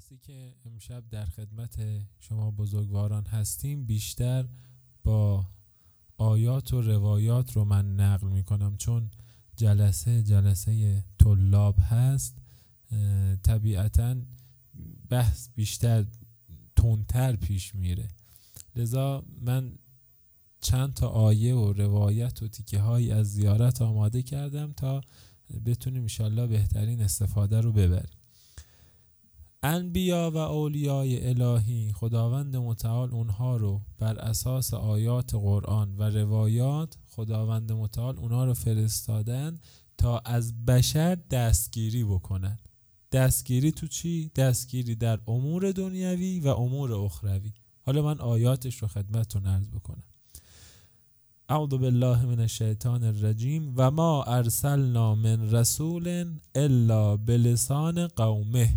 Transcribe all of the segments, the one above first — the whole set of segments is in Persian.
بحثی که امشب در خدمت شما بزرگواران هستیم بیشتر با آیات و روایات رو من نقل میکنم، چون جلسه طلاب هست. طبیعتاً بحث بیشتر تندتر پیش میره، لذا من چند تا آیه و روایت و تیکه هایی از زیارت آماده کردم تا بتونیم انشالله بهترین استفاده رو ببریم. انبیا و اولیای الهی، خداوند متعال اونها رو بر اساس آیات قرآن و روایات خداوند متعال اونها رو فرستادن تا از بشر دستگیری بکنن. دستگیری تو چی؟ دستگیری در امور دنیوی و امور اخروی. حالا من آیاتش رو خدمتتون عرض بکنم. اعوذ بالله من الشیطان الرجیم و ما ارسلنا من رسول الا بلسان قومه.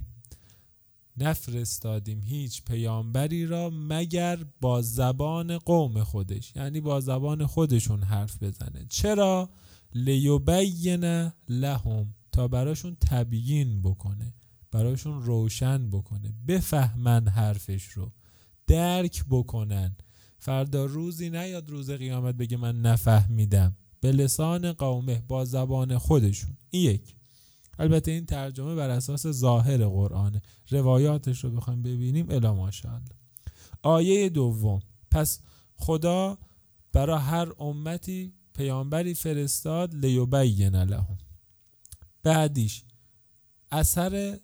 نفرستادیم هیچ پیامبری را مگر با زبان قوم خودش، یعنی با زبان خودشون حرف بزنه. چرا؟ لیبین لهم، تا براشون تبیین بکنه، براشون روشن بکنه، بفهمن حرفش رو، درک بکنن. فردا روزی نیاد روز قیامت بگه من نفهمیدم. به لسان قومه، با زبان خودشون. این یک. البته این ترجمه بر اساس ظاهر قرآنه، روایاتش رو بخوایم ببینیم الی ماشاءالله. آیه دوم، پس خدا برای هر امتی پیامبری فرستاد لیبین لهم. بعدیش اثر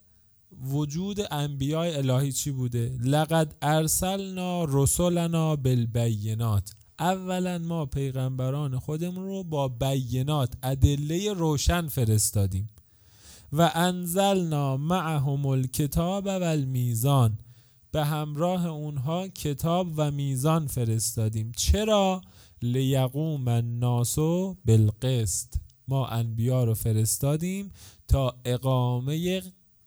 وجود انبیاء الهی چی بوده؟ لقد ارسلنا رسلنا بالبینات. اولا ما پیغمبران خودمون رو با بینات، ادله روشن فرستادیم. و انزلنا معهم الکتاب و المیزان، به همراه اونها کتاب و میزان فرستادیم. چرا؟ لیقوم الناس بالقسط. ما انبیا رو فرستادیم تا اقامه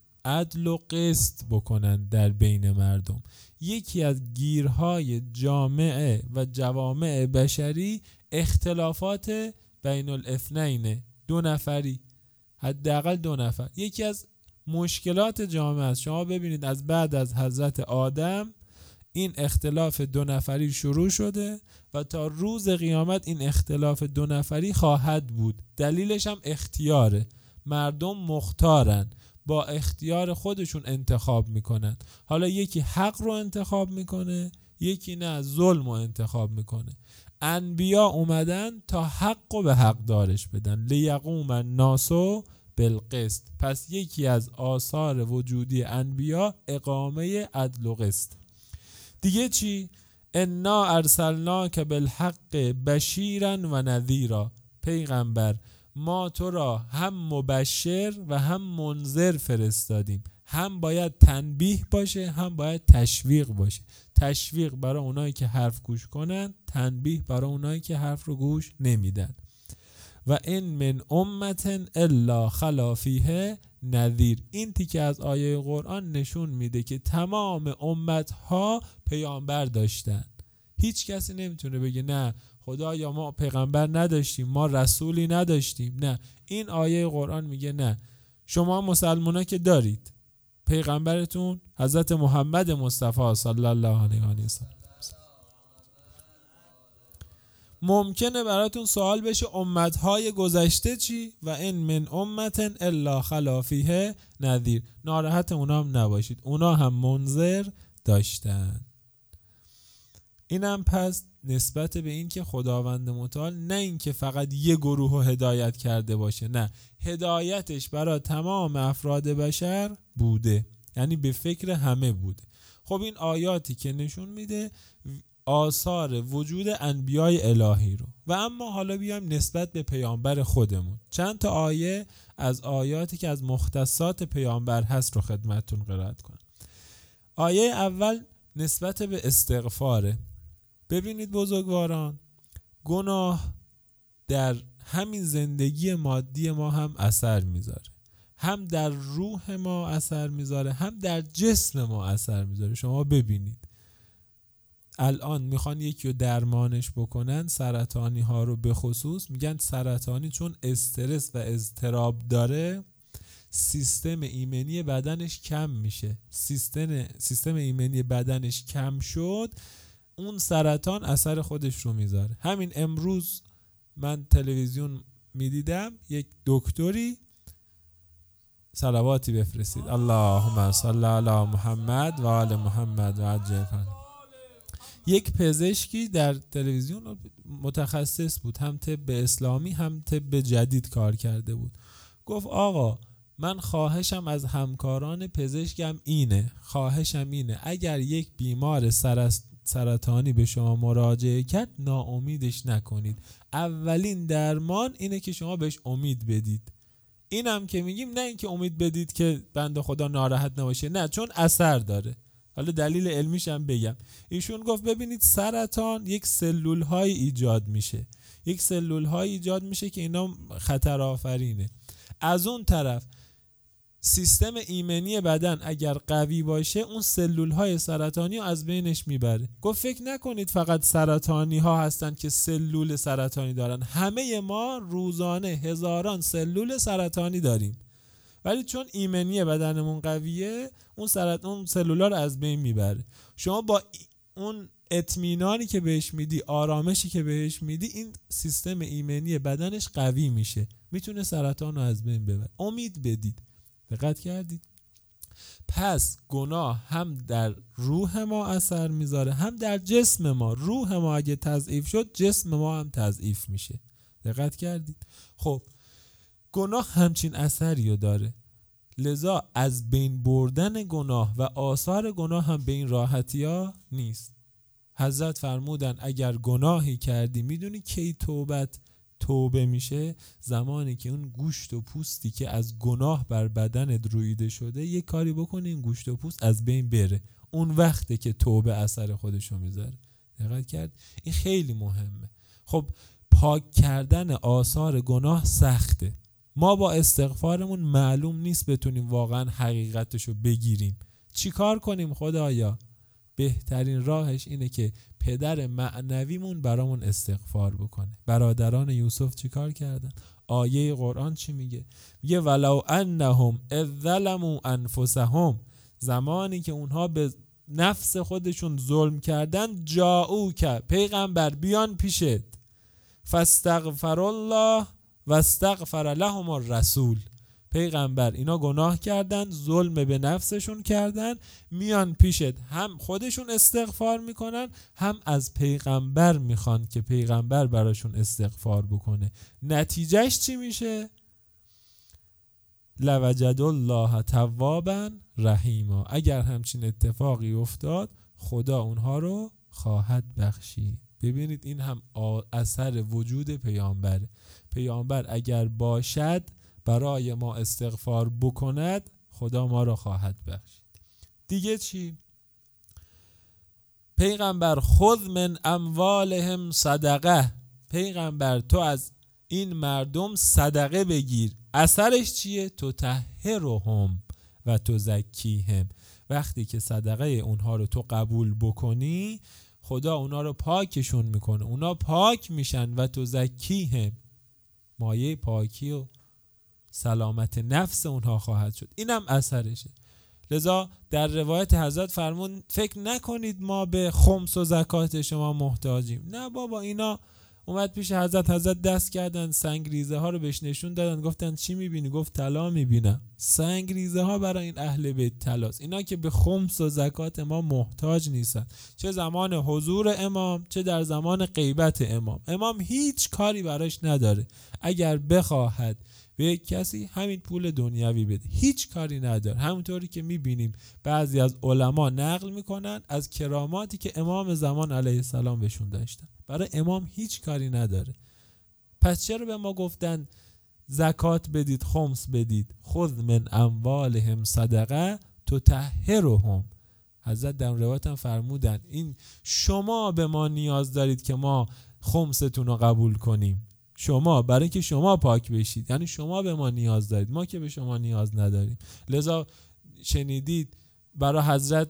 عدل و قسط بکنن در بین مردم. یکی از گیرهای جامعه و جوامع بشری اختلافات بین الاثنین، دو نفری، حداقل دو نفر. یکی از مشکلات جامعه است. شما ببینید از بعد از حضرت آدم این اختلاف دو نفری شروع شده و تا روز قیامت این اختلاف دو نفری خواهد بود. دلیلش هم اختیاره. مردم مختارن، با اختیار خودشون انتخاب میکنن. حالا یکی حق رو انتخاب میکنه، یکی نه، ظلم رو انتخاب میکنه. انبیا اومدن تا حق رو به حق دارش بدن. لیقوم الناس بالقسط. پس یکی از آثار وجودی انبیا اقامه عدل و قسط. دیگه چی؟ انا ارسلناک بالحق بشیرا و نذیرا. پیغمبر، ما تو را هم مبشر و هم منذر فرستادیم. هم باید تنبیه باشه، هم باید تشویق باشه. تشویق برای اونایی که حرف گوش کنن، تنبیه برای اونایی که حرف رو گوش نمیدن. و این من امت الا خلا فیه نذیر. این تیکه از آیه قرآن نشون میده که تمام امتها پیامبر داشتن. هیچ کسی نمیتونه بگه نه خدایا ما پیغمبر نداشتیم، ما رسولی نداشتیم. نه، این آیه قرآن میگه نه، شما مسلمونا که دارید، پیغمبرتون حضرت محمد مصطفی صلی الله علیه و سلم. ممکنه براتون سوال بشه امتهای گذشته چی؟ و این من امت الا خلا فیه نذیر. ناراحت اونا هم نباشید، اونا هم منذر داشتن. اینم پس نسبت به این که خداوند متعال نه این که فقط یه گروه رو هدایت کرده باشه، نه، هدایتش برای تمام افراد بشر بوده، یعنی به فکر همه بوده. خب این آیاتی که نشون میده آثار وجود انبیای الهی رو. و اما حالا بیایم نسبت به پیامبر خودمون چند تا آیه از آیاتی که از مختصات پیامبر هست رو خدمتتون قرائت کنم. آیه اول نسبت به استغفاره. ببینید بزرگواران، گناه در همین زندگی مادی ما هم اثر میذاره، هم در روح ما اثر میذاره، هم در جسم ما اثر میذاره. شما ببینید الان میخوان یکی رو درمانش بکنن، سرطانی ها رو به خصوص، میگن سرطانی چون استرس و اضطراب داره سیستم ایمنی بدنش کم میشه. سیستم ایمنی بدنش کم شد، اون سرطان اثر خودش رو میذاره. همین امروز من تلویزیون میدیدم، یک دکتری، صلواتی بفرستید اللهم صل علی محمد و آل محمد و عجل فرج، یک پزشکی در تلویزیون متخصص بود، هم طب اسلامی هم طب جدید کار کرده بود، گفت آقا من خواهشم از همکاران پزشکم اینه، اگر یک بیمار سرطانی به شما مراجعه کرد ناامیدش نکنید، اولین درمان اینه که شما بهش امید بدید. اینم که میگیم نه اینکه امید بدید که بنده خدا ناراحت نباشه، نه، چون اثر داره. حالا دلیل علمیش هم بگم. ایشون گفت ببینید سرطان یک سلول های ایجاد میشه که اینا خطر آفرینه. از اون طرف سیستم ایمنی بدن اگر قوی باشه اون سلول های سرطانی رو از بینش میبره. گفت فکر نکنید فقط سرطانی ها هستن که سلول سرطانی دارن، همه ما روزانه هزاران سلول سرطانی داریم، ولی چون ایمنی بدنمون قویه اون سلولا رو از بین میبره. شما با اون اطمینانی که بهش میدی، آرامشی که بهش میدی، این سیستم ایمنی بدنش قوی میشه، میتونه سرطان رو از بین ببره. امید بدید. دقت کردید؟ پس گناه هم در روح ما اثر میذاره هم در جسم ما. روح ما اگه تضعیف شد جسم ما هم تضعیف میشه. دقت کردید؟ خب گناه همچین اثری رو داره، لذا از بین بردن گناه و آثار گناه هم به این راحتی ها نیست. حضرت فرمودن اگر گناهی کردی، میدونی کی توبه میشه؟ زمانی که اون گوشت و پوستی که از گناه بر بدنت رویده شده یک کاری بکنی این گوشت و پوست از بین بره، اون وقته که توبه اثر خودشو میذاره. دقت کرد؟ این خیلی مهمه. خب پاک کردن آثار گناه سخته، ما با استغفارمون معلوم نیست بتونیم واقعا حقیقتشو بگیریم. چی کار کنیم خدایا؟ بهترین راهش اینه که پدر معنویمون برامون استغفار بکنه. برادران یوسف چی کار کردن؟ آیه قرآن چی میگه؟ میگه ولو انهم اذ ظلموا انفسهم، زمانی که اونها به نفس خودشون ظلم کردن، جاءوک، پیغمبر بیان پیشت، فاستغفر الله و استغفر لهم الرسول، پیغمبر اینا گناه کردن، ظلم به نفسشون کردن، میان پیشت، هم خودشون استغفار میکنن هم از پیغمبر میخوان که پیغمبر براشون استغفار بکنه. نتیجهش چی میشه؟ لوجد الله توابا رحیما، اگر همچین اتفاقی افتاد خدا اونها رو خواهد بخشید. ببینید این هم اثر وجود پیامبره. پیامبر اگر باشد برای ما استغفار بکند خدا ما را خواهد بخشید. دیگه چی؟ پیغمبر خذ من اموالهم صدقه، پیغمبر تو از این مردم صدقه بگیر. اثرش چیه؟ تطهرهم و تزکیهم، وقتی که صدقه اونها رو تو قبول بکنی خدا اونها رو پاکشون میکنه، اونها پاک میشن و تزکیهم، مایه پاکی و سلامت نفس اونها خواهد شد. اینم اثرشه. لذا در روایت حضرت فرمون فکر نکنید ما به خمس و زکات شما محتاجیم. نه بابا، اینا اومد پیش حضرت دست کردن، سنگ ریزه ها رو بهش نشون دادن، گفتن چی میبینی؟ گفت طلا میبینم. سنگ ریزه ها برای این اهل بیت طلاست. اینا که به خمس و زکات ما محتاج نیستن، چه زمان حضور امام چه در زمان غیبت امام. امام هیچ کاری براش نداره، اگر بخواهد به یک کسی همین پول دنیوی بده، هیچ کاری نداره. همونطوری که میبینیم بعضی از علما نقل میکنن از کراماتی که امام زمان علیه السلام بهشون داشتن، برای امام هیچ کاری نداره. پس چرا به ما گفتن زکات بدید، خمس بدید؟ خذ من اموالهم صدقه تطهرهم. حضرت در روایت هم فرمودن این شما به ما نیاز دارید که ما خمستون رو قبول کنیم، شما برای که شما پاک بشید، یعنی شما به ما نیاز دارید، ما که به شما نیاز نداریم. لذا شنیدید برای حضرت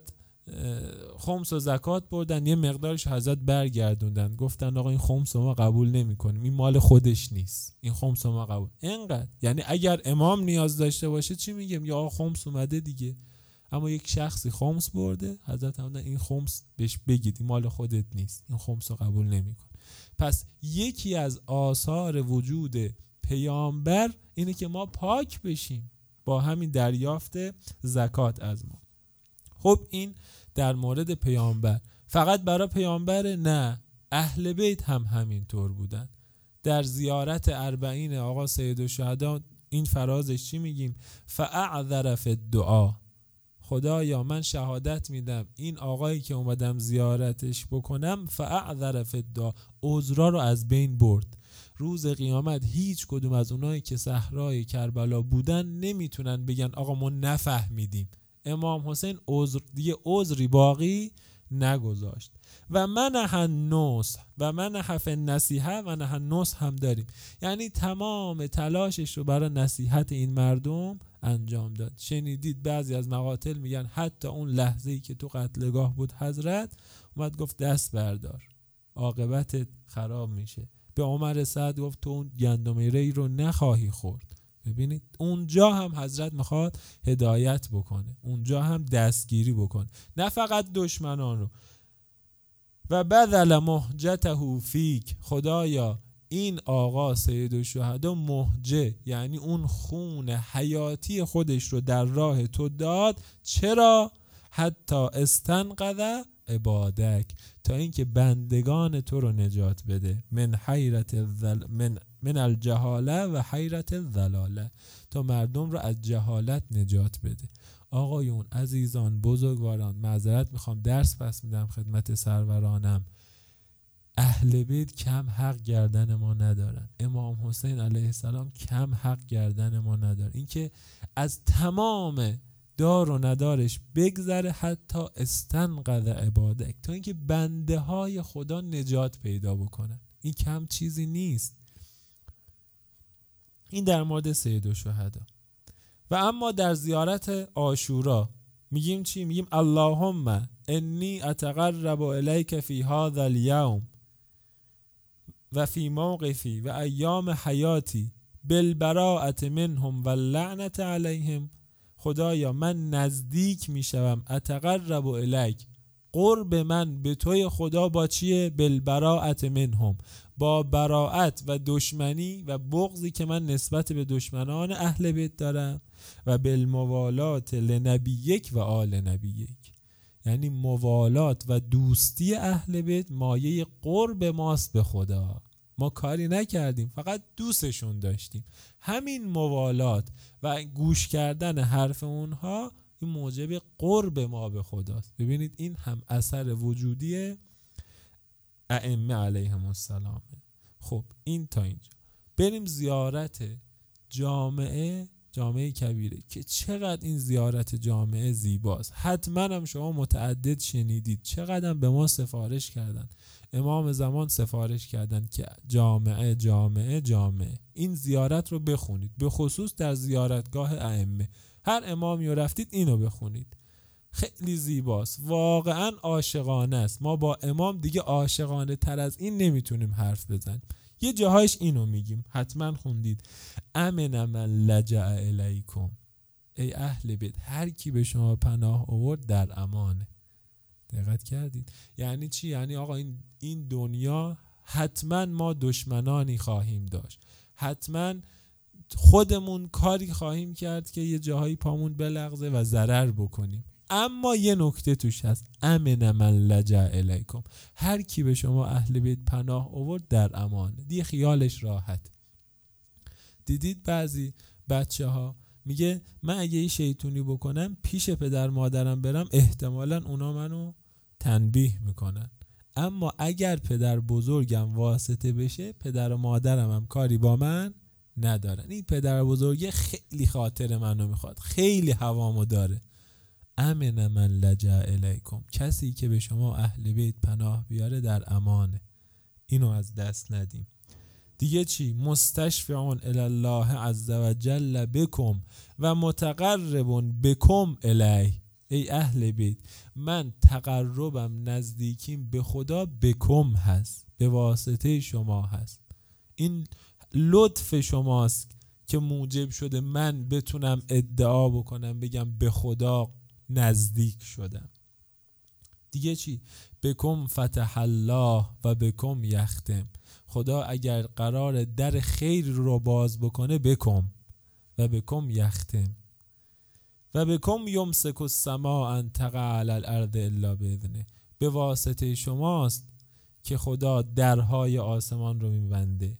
خمس و زکات بردن، یه مقدارش حضرت برگردوندن، گفتن آقا این خمس ما قبول نمی کنیم، این مال خودش نیست، این خمس ما قبول. اینقدر یعنی اگر امام نیاز داشته باشه چی میگیم؟ یا آقا خمس اومده دیگه، اما یک شخصی خمس برده، حضرت هم این خمس بهش بگید این مال خودت نیست، این خمس رو قبول نمی کن. پس یکی از آثار وجود پیامبر اینه که ما پاک بشیم با همین دریافت زکات از ما. خب این در مورد پیامبر. فقط برای پیامبر؟ نه، اهل بیت هم همین طور بودن. در زیارت 40 آقا سید الشهدا این فرازش چی میگیم؟ فاعذر فی الدعا، خدایا من شهادت میدم این آقایی که اومدم زیارتش بکنم فاعذر فی الدعا، عذرا رو از بین برد. روز قیامت هیچ کدوم از اونایی که صحرای کربلا بودن نمیتونن بگن آقا ما نفهمیدیم. امام حسین دیگه عذری باقی نگذاشت. و منح النصح و منح فی النصیحه و نح النصح هم داریم، یعنی تمام تلاشش رو برای نصیحت این مردم انجام داد. شنیدید بعضی از مقاتل میگن حتی اون لحظه‌ای که تو قتلگاه بود حضرت اومد گفت دست بردار، عاقبتت خراب میشه. به عمر سعد گفت تو اون گندم ری رو نخواهی خورد. ببینید اونجا هم حضرت میخواد هدایت بکنه، اونجا هم دستگیری بکنه، نه فقط دشمنان رو. و بذل مهجته فیک، خدایا این آقا سید الشهدا مهجه یعنی اون خون حیاتی خودش رو در راه تو داد. چرا؟ حتی استنقذ عبادک، تا اینکه بندگان تو رو نجات بده، من الجهاله و حیرت الضلاله، تا مردم رو از جهالت نجات بده. آقایون، عزیزان، بزرگواران، معذرت میخوام درس پس میدم خدمت سرورانم، اهل بیت کم حق گردن ما ندارن، امام حسین علیه السلام کم حق گردن ما ندارن. اینکه از تمام دار و ندارش بگذره حتی استنقذ عبادک، تا اینکه بنده های خدا نجات پیدا بکنن، این کم چیزی نیست. این در مورد سید الشهدا. و اما در زیارت عاشورا میگیم چی؟ میگیم اللهم انی اتقرب الیک فی هذا الیوم و فی موقفی و ایام حیاتی بالبراءة منهم واللعنة علیهم، خدایا من نزدیک میشوم، اتقرب الیک، قرب من به توی خدا با چیه؟ بالبراءة منهم، با براءت و دشمنی و بغضی که من نسبت به دشمنان اهل بیت دارم، و بالموالات لنبیک و آل نبیک، یعنی موالات و دوستی اهل بیت مایه قرب ماست به خدا. ما کاری نکردیم، فقط دوستشون داشتیم. همین موالات و گوش کردن حرف اونها این موجب قرب ما به خداست. ببینید این هم اثر وجودی ائمه علیهم السلام. خب این تا اینجا. بریم زیارت جامعه کبیره که چقدر این زیارت جامعه زیباست. حتما هم شما متعدد شنیدید، چقدر به ما سفارش کردن، امام زمان سفارش کردن که جامعه این زیارت رو بخونید، به خصوص در زیارتگاه ائمه. هر امامی رو رفتید اینو بخونید، خیلی زیباست، واقعا عاشقانه است. ما با امام دیگه عاشقانه تر از این نمیتونیم حرف بزنیم. یه جاهایش اینو میگیم، حتما خوندید، امن من لجأ الیکم، ای اهل بیت هر کی به شما پناه آورد در امانه. دقت کردید؟ یعنی چی؟ یعنی آقا این دنیا حتما ما دشمنانی خواهیم داشت، حتما خودمون کاری خواهیم کرد که یه جاهایی پامون بلغزه و ضرر بکنیم، اما یه نکته توش هست، امن من لجأ الیکم، هر کی به شما اهل بیت پناه آورد در امانه، دیگه خیالش راحت. دیدید بعضی بچه ها میگه من اگه یه شیطونی بکنم پیش پدر مادرم برم احتمالاً اونا منو تنبیه میکنن، اما اگر پدر بزرگم واسطه بشه پدر و مادرم هم کاری با من ندارن. این پدر بزرگه خیلی خاطر منو میخواد، خیلی هوامو داره. امن من لجأ الیکم، کسی که به شما اهل بیت پناه بیاره در امانه، اینو از دست ندیم. دیگه چی؟ مستشفعون الی الله عز و جل بکم و متقرب بکم الیه، ای اهل بیت، من تقربم، نزدیکیم به خدا بکم هست، به واسطه شما هست. این لطف شماست که موجب شده من بتونم ادعا بکنم بگم به خدا نزدیک شدم. دیگه چی؟ بکم فتح الله و بکم یختم. خدا اگر قرار در خیر رو باز بکنه بکم و بکم یختم و بکم یمسک السماء ان تقع علی الارض الا باذنه. به واسطه شماست که خدا درهای آسمان رو میبنده.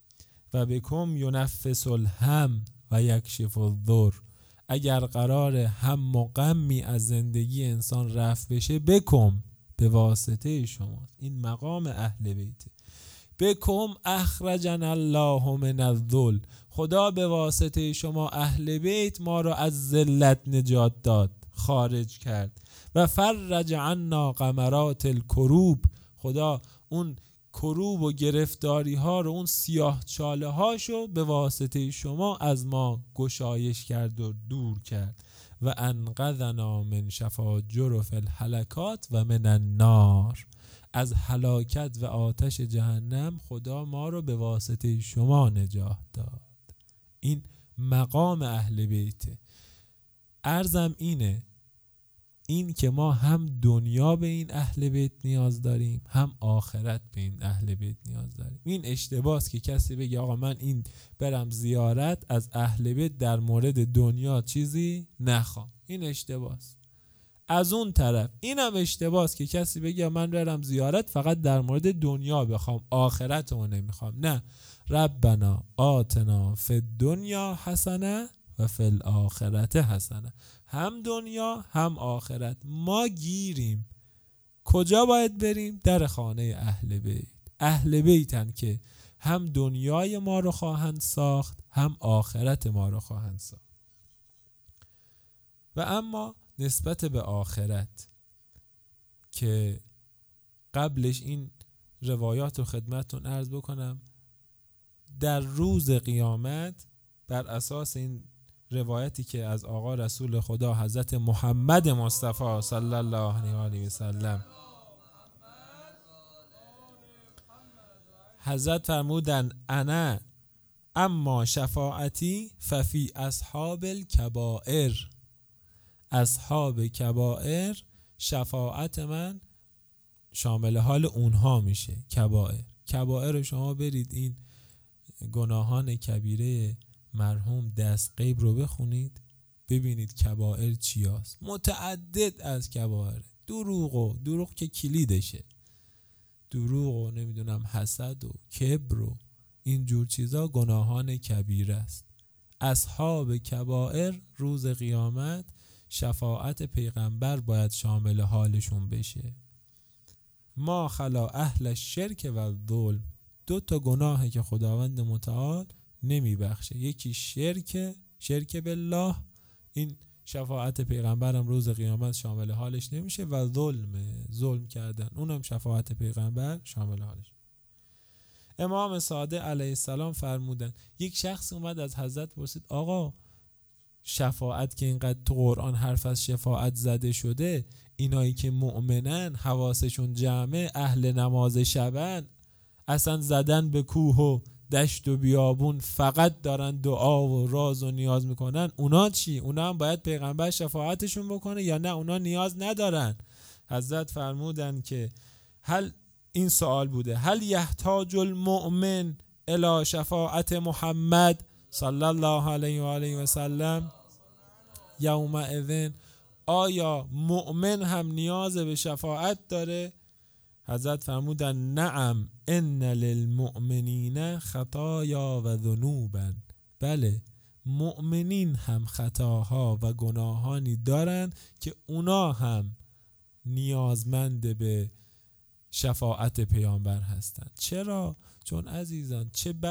و بکم ینفس الهم و یکشف الضر. اگر قرار هم و غمی از زندگی انسان رفع بشه بکم، به واسطه شماست. این مقام اهل بیته. بکم اخرجنا الله من الذل. خدا به واسطه شما اهل بیت ما رو از ذلت نجات داد، خارج کرد. و فرج عنا غمرات الکروب. خدا اون کروب و گرفتاری ها رو، اون سیاه چاله هاشو به واسطه شما از ما گشایش کرد و دور کرد. و انقذنا من شفاجر فی الهلکات و من النار. از هلاکت و آتش جهنم خدا ما رو به واسطه شما نجات داد. این مقام اهل بیته. عرضم اینه، این که ما هم دنیا به این اهل بیت نیاز داریم، هم آخرت به این اهل بیت نیاز داریم. این اشتباهه که کسی بگه آقا من این برم زیارت، از اهل بیت در مورد دنیا چیزی نخوام. این اشتباهه. از اون طرف اینم اشتباهه که کسی بگه من برم زیارت فقط در مورد دنیا بخوام، آخرت رو نمیخوام. نه، ربنا آتنا فی الدنیا حسنه و فی الاخرت حسنه. هم دنیا هم آخرت ما گیریم. کجا باید بریم؟ در خانه اهل بیت. اهل بیتن که هم دنیای ما رو خواهند ساخت، هم آخرت ما رو خواهند ساخت. و اما نسبت به آخرت که قبلش این روایات رو خدمتتون عرض بکنم. در روز قیامت بر اساس این روایتی که از آقا رسول خدا حضرت محمد مصطفی صلی الله علیه و سلم حضرت فرمودن انا اما شفاعتی ففی اصحاب الکبائر. اصحاب کبائر شفاعت من شامل حال اونها میشه. کبائر شما برید این گناهان کبیره مرحوم دستغیب رو بخونید، ببینید کبائر چی هست. متعدد از کبائر. دروغ که کلیدشه. دروغ و نمیدونم حسد و کبر و اینجور چیزا گناهان کبیره است. اصحاب کبائر روز قیامت شفاعت پیغمبر باید شامل حالشون بشه. ما خلا اهل الشرک و الظلم. 2 گناهه که خداوند متعال نمیبخشه. یکی شرک بالله، این شفاعت پیغمبرم روز قیامت شامل حالش نمیشه. و ظلم کردن، اونم شفاعت پیغمبر شامل حالش. امام صادق علیه السلام فرمودن یک شخص اومد از حضرت پرسید آقا شفاعت که اینقدر تو قرآن حرف از شفاعت زده شده، اینایی که مؤمنن، حواسشون جمعه، اهل نماز شبن، اصلا زدن به کوه و دشت و بیابون فقط دارن دعا و راز و نیاز میکنن، اونا چی؟ اونا هم باید پیغمبر شفاعتشون بکنه یا نه اونا نیاز ندارن؟ حضرت فرمودن که این سوال بوده هل یحتاج المؤمن الی شفاعت محمد صلی الله علیه و آله و سلم یومئذ؟ آیا مؤمن هم نیاز به شفاعت داره؟ حضرت فرمودن نعم ان للمؤمنین خطایا و ذنوبا. بله، مؤمنین هم خطاها و گناهانی دارن که اونا هم نیازمند به شفاعت پیامبر هستند. چرا؟ چون عزیزان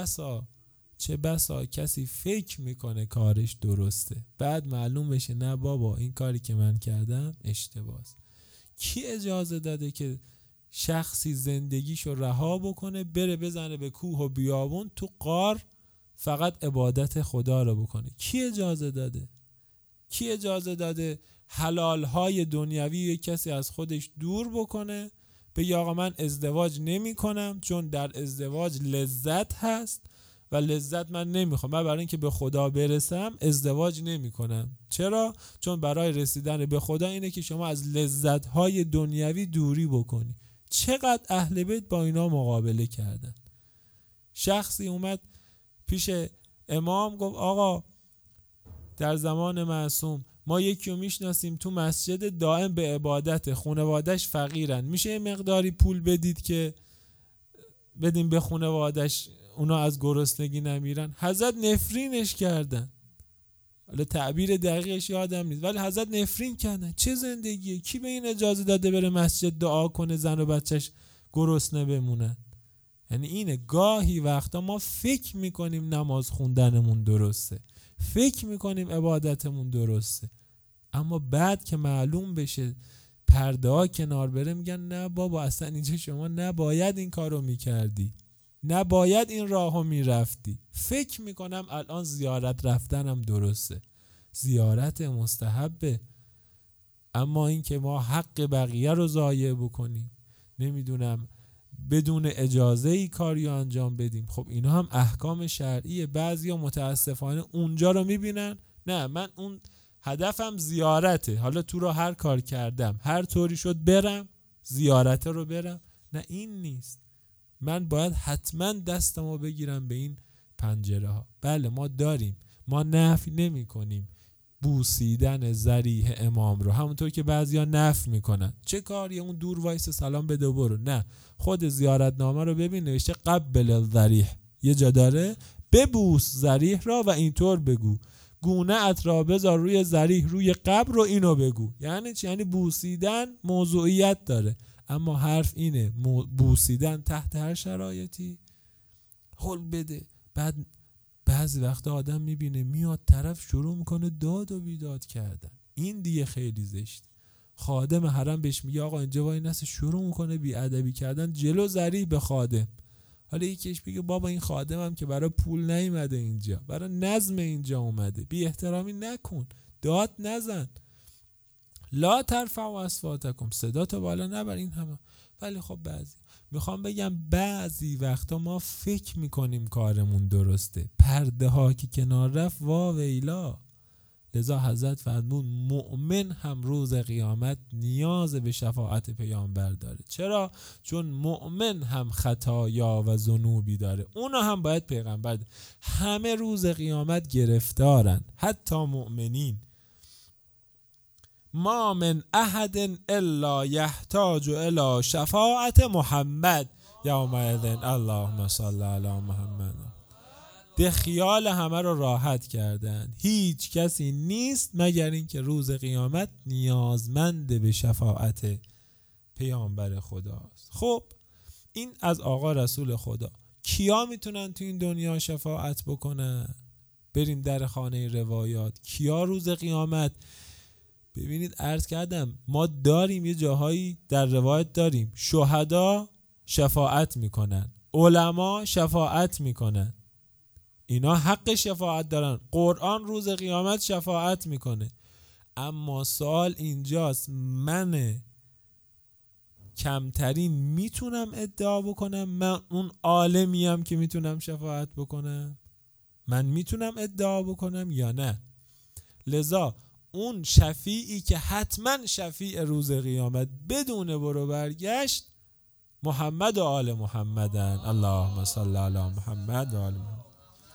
چه بسا کسی فکر میکنه کارش درسته، بعد معلوم بشه نه بابا این کاری که من کردم اشتباهه. کی اجازه داده که شخصی زندگیشو رها بکنه بره بزنه به کوه و بیابون تو غار فقط عبادت خدا رو بکنه؟ کی اجازه داده؟ حلالهای دنیوی یک کسی از خودش دور بکنه، بگه آقا من ازدواج نمی کنم چون در ازدواج لذت هست و لذت من نمیخوام، من برای اینکه به خدا برسم ازدواج نمی کنم. چرا؟ چون برای رسیدن به خدا اینه که شما از لذتهای دنیوی دوری بکنی. چقدر اهل بیت با اینا مقابله کردن. شخصی اومد پیش امام گفت آقا در زمان معصوم ما یکی رو میشناسیم تو مسجد دائم به عبادت، خانواده‌اش فقیرن، میشه یه مقداری پول بدید که بدیم به خانواده‌اش اونا از گرسنگی نمیرن؟ حضرت نفرینش کردن. حالا تعبیر دقیقش یادم نیست ولی حضرت نفرین کردن. چه زندگیه؟ کی به این اجازه داده بره مسجد دعا کنه زن و بچهش گرسنه بمونن؟ یعنی اینه گاهی وقتا ما فکر میکنیم نماز خوندنمون درسته، فکر میکنیم عبادتمون درسته، اما بعد که معلوم بشه پرده ها کنار بره میگن نه بابا اصلا اینجا شما نباید این کارو میکردی، نباید این راهو میرفتی. فکر میکنم الان زیارت رفتنم درسته، زیارت مستحبه، اما این که ما حق بقیه رو ضایع بکنیم، نمیدونم بدون اجازه ای کاریو انجام بدیم، خب اینا هم احکام شرعیه. بعضیا متاسفانه اونجا رو میبینن نه من اون هدفم زیارته، حالا تو رو هر کار کردم هر طوری شد برم زیارت رو برم. نه این نیست، من باید حتما دستمو بگیرم به این پنجره ها. بله ما داریم، ما نفی نمی کنیم بوسیدن ضریح امام رو، همونطور که بعضیا نفی میکنن چه کاریه اون دور وایس سلام بده برو. نه، خود زیارتنامه رو ببین نوشته قبل الضریح، یه جا داره ببوس ضریح را و اینطور بگو، گونه ات را بذار روی ضریح روی قبر رو اینو بگو. یعنی چی؟ یعنی بوسیدن موضوعیت داره، اما حرف اینه بوسیدن تحت هر شرایطی حل بده. بعد بعضی وقتا آدم میبینه میاد طرف شروع میکنه داد و بیداد کردن، این دیگه خیلی زشت. خادم حرم بهش میگه آقا اینجا وای نسه، شروع میکنه بی ادبی کردن جلو ضریح به خادم. حالا یکیش میگه بابا این خادمم که برای پول نیومده اینجا، برای نظم اینجا اومده، بی احترامی نکن، داد نزن، لا ترفعوا اصواتکم، صدا تو بالا نبر، این همه. ولی خب میخوام بگم بعضی وقتا ما فکر میکنیم کارمون درسته، پرده ها که کنار رفت وا ویلا. لذا حضرت فرمود مؤمن هم روز قیامت نیاز به شفاعت پیامبر داره. چرا؟ چون مؤمن هم خطایا و ذنوبی داره، اونا هم باید پیغمبر داره. همه روز قیامت گرفتارن، حتی مؤمنین. ما من احد الا یحتاج الی شفاعت محمد یومئذ اللهم صل علی محمد. ده خیال همه رو راحت کردن، هیچ کسی نیست مگر این که روز قیامت نیازمند به شفاعت پیامبر خداست. خب این از آقا رسول خدا. کیا میتونن تو این دنیا شفاعت بکنن؟ بریم در خانه روایات. کیا روز قیامت؟ ببینید عرض کردم ما داریم یه جاهایی در روایت داریم شهدا شفاعت میکنن، علما شفاعت میکنن، اینا حق شفاعت دارن، قرآن روز قیامت شفاعت میکنه. اما سوال اینجاست، من کمترین میتونم ادعا بکنم من اون عالمیم که میتونم شفاعت بکنم؟ من میتونم ادعا بکنم یا نه؟ لذا اون شفیعی که حتما شفیع روز قیامت بدون برو برگشت محمد و آل محمدن. اللهم صل علی محمد و آل محمد.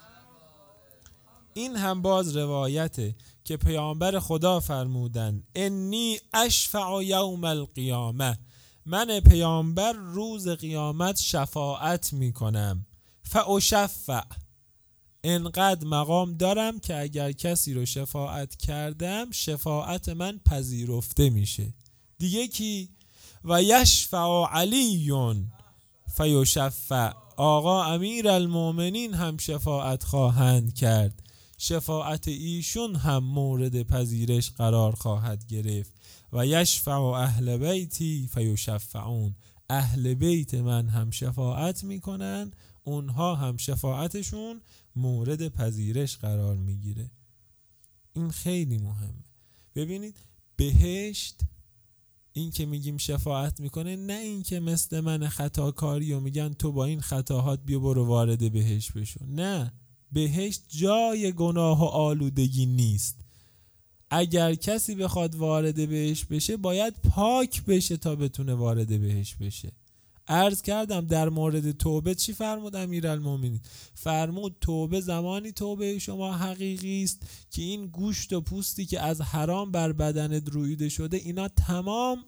این هم باز روایته که پیامبر خدا فرمودن انی اشفع یوم القیامه، من پیامبر روز قیامت شفاعت میکنم، فاشفع، انقدر مقام دارم که اگر کسی رو شفاعت کردم شفاعت من پذیرفته میشه. دیگه کی؟ و یشفع علی فیشفع، آقا امیر المؤمنین هم شفاعت خواهند کرد، شفاعت ایشون هم مورد پذیرش قرار خواهد گرفت. و یشفع اهل بیتی فیشفعون، اهل بیت من هم شفاعت میکنن، اونها هم شفاعتشون مورد پذیرش قرار میگیره. این خیلی مهمه. ببینید بهشت این که میگیم شفاعت میکنه، نه این که مثل من خطاکاری و میگن تو با این خطاهات بیا برو وارد بهشت بشو. نه، بهشت جای گناه و آلودگی نیست. اگر کسی بخواد وارد بهشت بشه باید پاک بشه تا بتونه وارد بهشت بشه. عرض کردم در مورد توبه چی فرمود امیرالمومنین؟ فرمود توبه زمانی توبه شما حقیقی است که این گوشت و پوستی که از حرام بر بدنت رویده شده اینا تمام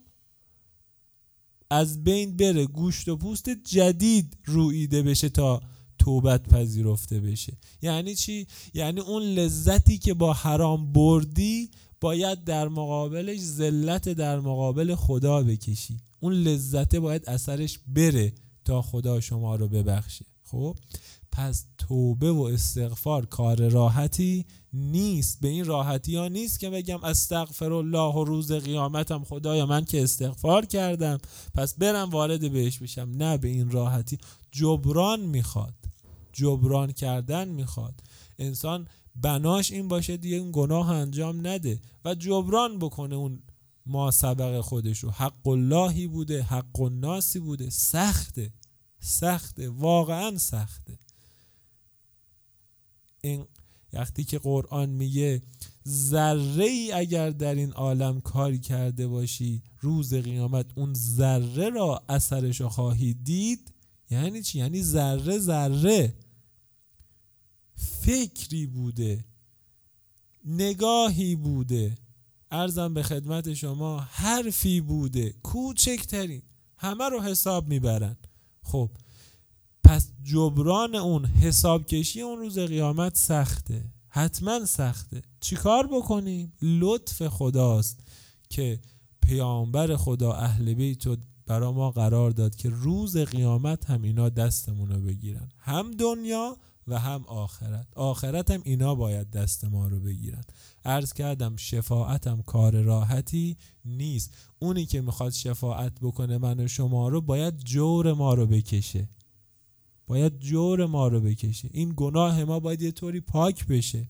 از بین بره، گوشت و پوست جدید رویده بشه تا توبت پذیرفته بشه. یعنی چی؟ یعنی اون لذتی که با حرام بردی باید در مقابلش ذلت در مقابل خدا بکشی. اون لذت باید اثرش بره تا خدا شما رو ببخشه. خب پس توبه و استغفار کار راحتی نیست. به این راحتی ها نیست که بگم استغفر الله و روز قیامتم خدایا من که استغفار کردم پس برم وارد بهش بشم. نه، به این راحتی. جبران میخواد، جبران کردن میخواد. انسان بناش این باشه دیگه اون گناه انجام نده و جبران بکنه اون ما سبق خودشو. حق اللهی بوده، حق الناسی بوده. سخته، واقعا سخته. این وقتی که قرآن میگه ذره ای اگر در این عالم کاری کرده باشی روز قیامت اون ذره را اثرشو خواهی دید، یعنی چی؟ یعنی ذره فکری بوده، نگاهی بوده، عرضم به خدمت شما حرفی بوده، کوچکترین، همه رو حساب میبرن. خب پس جبران اون، حساب کشی اون روز قیامت سخته، حتما سخته. چیکار بکنیم؟ لطف خداست که پیامبر خدا اهل بیت رو برا ما قرار داد که روز قیامت هم اینا دستمون رو بگیرن، هم دنیا و هم آخرت. آخرت هم اینا باید دست ما رو بگیرن. عرض کردم شفاعتم کار راحتی نیست. اونی که میخواد شفاعت بکنه من و شما رو باید جور ما رو بکشه، این گناه ما باید یه طوری پاک بشه.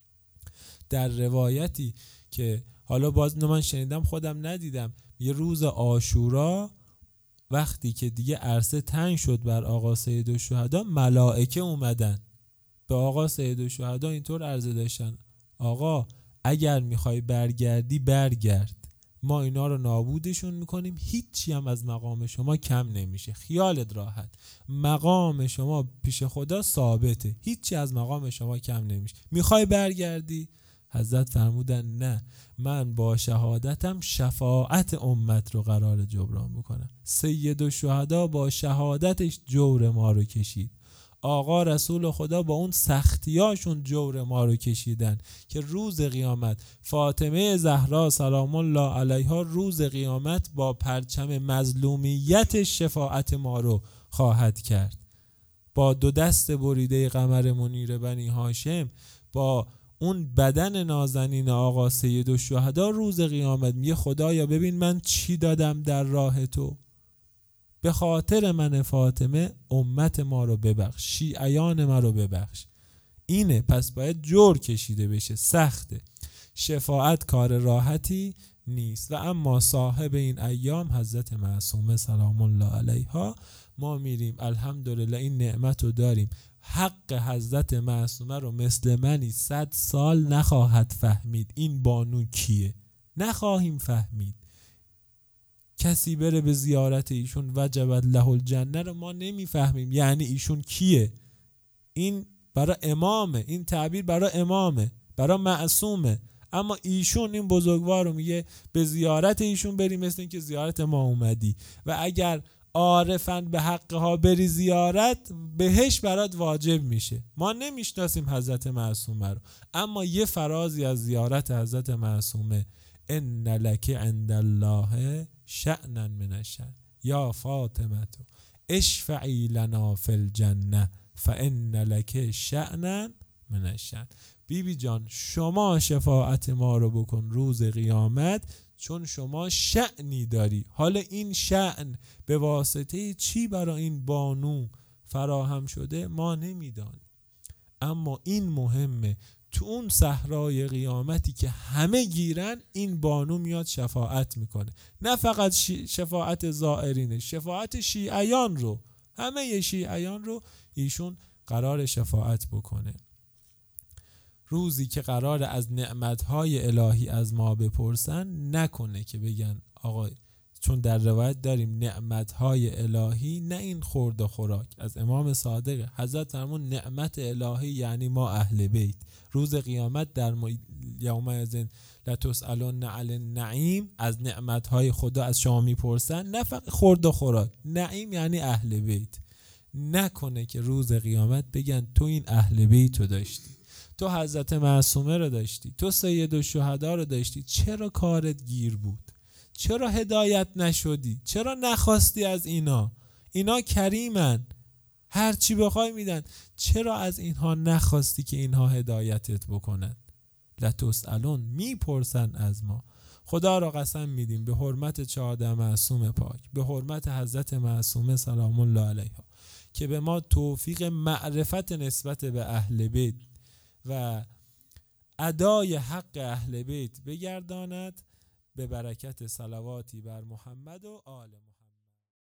در روایتی که حالا باز من شنیدم خودم ندیدم، یه روز عاشورا وقتی که دیگه عرصه تنگ شد بر آقا سید الشهدا، ملائکه اومدن به آقا سید الشهدا اینطور عرضه داشتن: آقا اگر میخوای برگردی برگرد، ما اینا رو نابودشون میکنیم، هیچی هم از مقام شما کم نمیشه، خیالت راحت، مقام شما پیش خدا ثابته، هیچی از مقام شما کم نمیشه. میخوای برگردی؟ حضرت فرمودن نه، من با شهادتم شفاعت امت رو قرار جبران بکنم. سید الشهدا با شهادتش جور ما رو کشید. آقا رسول خدا با اون سختیاشون جور ما رو کشیدن که روز قیامت فاطمه زهرا سلام الله علیها روز قیامت با پرچم مظلومیت شفاعت ما رو خواهد کرد. با دو دست بریده قمر منیر بنی هاشم، با اون بدن نازنین آقا سید الشهدا روز قیامت میگه خدایا ببین من چی دادم در راه تو، به خاطر من فاطمه امت ما رو ببخش، شیعیان ما رو ببخش. اینه، پس باید جور کشیده بشه، سخته. شفاعت کار راحتی نیست. و اما صاحب این ایام حضرت معصومه سلام الله علیها، ما میریم الحمدلله این نعمت رو داریم. حق حضرت معصومه رو مثل منی 100 سال نخواهد فهمید این بانو کیه، نخواهیم فهمید. کسی بره به زیارت ایشون وجبت له الجنه رو ما نمیفهمیم یعنی ایشون کیه. این برای امامه، این تعبیر برای امامه، برای معصومه، اما ایشون این بزرگوار رو میگه به زیارت ایشون بری مثل این که زیارت ما اومدی، و اگر عارفن به حقها بری زیارت بهش برات واجب میشه. ما نمیشناسیم حضرت معصومه رو، اما یه فرازی از زیارت حضرت معصومه: ان لک عند الله شأنا من الشأن یا فاطمه اشفعی لنا فی الجنه فان لک شأنا من الشأن. بیبی جان شما شفاعت ما رو بکن روز قیامت، چون شما شأنی داری. حالا این شأن به واسطه چی برای این بانو فراهم شده ما نمیدانیم، اما این مهمه. تو اون صحرای قیامتی که همه گیرن، این بانو میاد شفاعت میکنه. نه فقط شفاعت زائرینه، شفاعت شیعیان رو، همه شیعیان رو ایشون قرار شفاعت بکنه. روزی که قرار از نعمتهای الهی از ما بپرسن، نکنه که بگن آقا، چون در روایت داریم نعمتهای الهی نه این خورد و خوراک. از امام صادق حضرت فرمود نعمت الهی یعنی ما اهل بیت. روز قیامت در یوم ازن لتسألن عن النعیم، از نعمتهای خدا از شما میپرسن، نه فقط خورد و خوراک. نعیم یعنی اهل بیت. نکنه که روز قیامت بگن تو این اهل بیت رو داشتی، تو حضرت معصومه رو داشتی، تو سید الشهدا رو داشتی، چرا کارت گیر بود؟ چرا هدایت نشدی؟ چرا نخواستی از اینا کریمن، هر چی بخوای میدن، چرا از اینها نخواستی که اینها هدایتت بکنن؟ لتسألون، میپرسن از ما. خدا را قسم میدیم به حرمت 14 معصوم پاک، به حرمت حضرت معصومه سلام الله علیها، که به ما توفیق معرفت نسبت به اهل بیت و ادای حق اهل بیت بگرداند، به برکت صلواتی بر محمد و آل محمد.